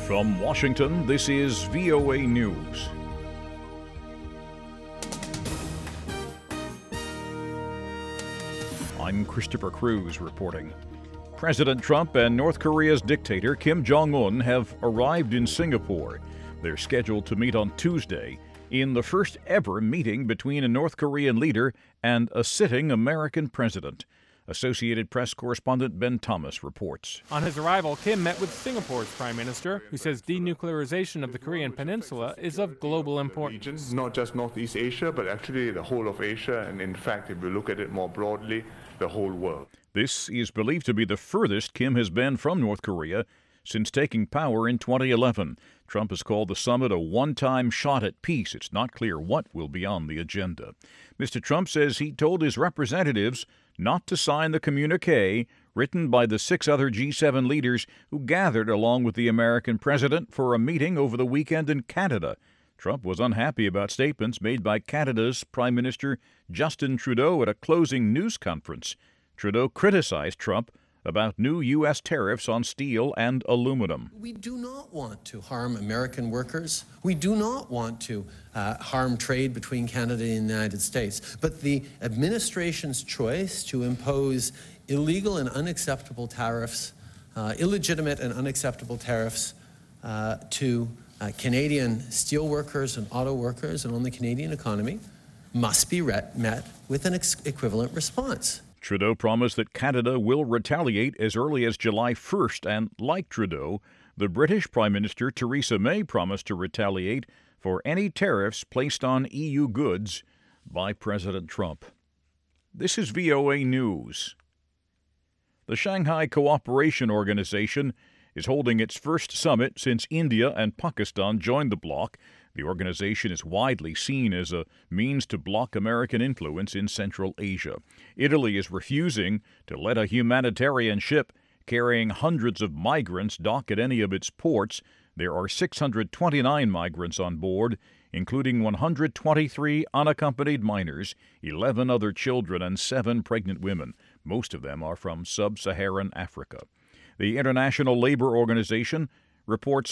From Washington, this is VOA News. I'm Christopher Cruz reporting. President Trump and North Korea's dictator Kim Jong-un have arrived in Singapore. They're scheduled to meet on Tuesday in the first ever meeting between a North Korean leader and a sitting American president. Associated Press correspondent Ben Thomas reports. On his arrival, Kim met with Singapore's prime minister, who says denuclearization of the Korean peninsula is of global importance. Not just Northeast Asia, but actually the whole of Asia, and in fact, if we look at it more broadly, the whole world. This is believed to be the furthest Kim has been from North Korea since taking power in 2011. Trump has called the summit a one-time shot at peace. It's not clear what will be on the agenda. Mr. Trump says he told his representatives not to sign the communique written by the 6 other G7 leaders who gathered along with the American president for a meeting over the weekend in Canada. Trump was unhappy about statements made by Canada's Prime Minister Justin Trudeau at a closing news conference. Trudeau criticized Trump about new U.S. tariffs on steel and aluminum. We do not want to harm American workers. We do not want to harm trade between Canada and the United States. But the administration's choice to impose illegal and unacceptable tariffs, illegitimate and unacceptable tariffs to Canadian steel workers and auto workers and on the Canadian economy must be met with an equivalent response. Trudeau promised that Canada will retaliate as early as July 1st, and like Trudeau, the British Prime Minister Theresa May promised to retaliate for any tariffs placed on EU goods by President Trump. This is VOA News. The Shanghai Cooperation Organization is holding its first summit since India and Pakistan joined the bloc. The organization is widely seen as a means to block American influence in Central Asia. Italy is refusing to let a humanitarian ship carrying hundreds of migrants dock at any of its ports. There are 629 migrants on board, including 123 unaccompanied minors, 11 other children, and 7 pregnant women. Most of them are from sub-Saharan Africa. The International Labor Organization reports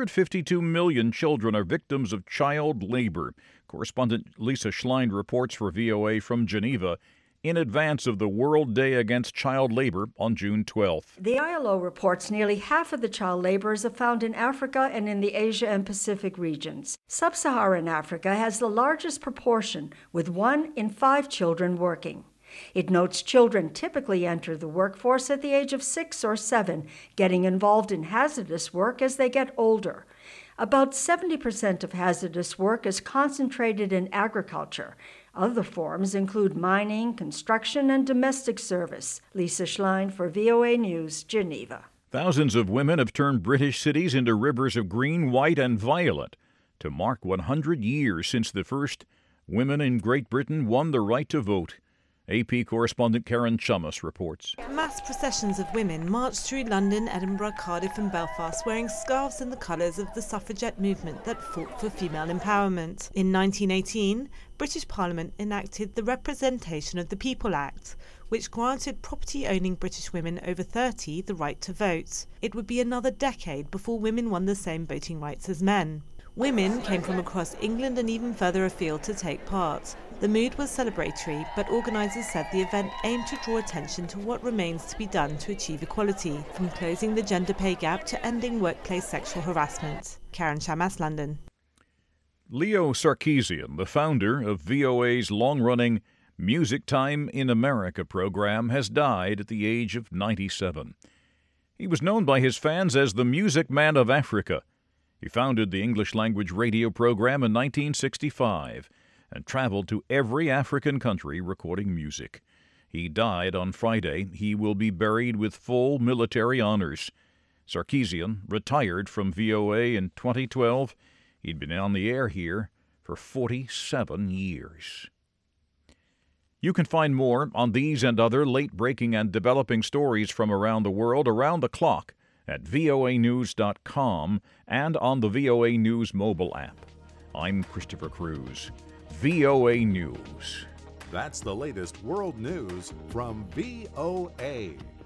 152 million children are victims of child labor. Correspondent Lisa Schlein reports for VOA from Geneva in advance of the World Day Against Child Labor on June 12th. The ILO reports nearly half of the child laborers are found in Africa and in the Asia and Pacific regions. Sub-Saharan Africa has the largest proportion, with 1 in 5 children working. It notes children typically enter the workforce at the age of 6 or 7, getting involved in hazardous work as they get older. About 70% of hazardous work is concentrated in agriculture. Other forms include mining, construction, and domestic service. Lisa Schlein for VOA News, Geneva. Thousands of women have turned British cities into rivers of green, white, and violet to mark 100 years since the first women in Great Britain won the right to vote. AP correspondent Karen Chummas reports. Mass processions of women marched through London, Edinburgh, Cardiff and Belfast wearing scarves in the colours of the suffragette movement that fought for female empowerment. In 1918, British Parliament enacted the Representation of the People Act, which granted property-owning British women over 30 the right to vote. It would be another decade before women won the same voting rights as men. Women came from across England and even further afield to take part. The mood was celebratory, but organisers said the event aimed to draw attention to what remains to be done to achieve equality, from closing the gender pay gap to ending workplace sexual harassment. Karen Chummas, London. Leo Sarkeesian, the founder of VOA's long-running Music Time in America program, has died at the age of 97. He was known by his fans as the Music Man of Africa. He founded the English-language radio program in 1965 and traveled to every African country recording music. He died on Friday. He will be buried with full military honors. Sarkeesian retired from VOA in 2012. He'd been on the air here for 47 years. You can find more on these and other late-breaking and developing stories from around the world around the clock at voanews.com and on the VOA News mobile app. I'm Christopher Cruz. VOA News. That's the latest world news from VOA.